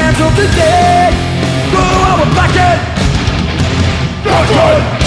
hands of the dead. Go, I will back it.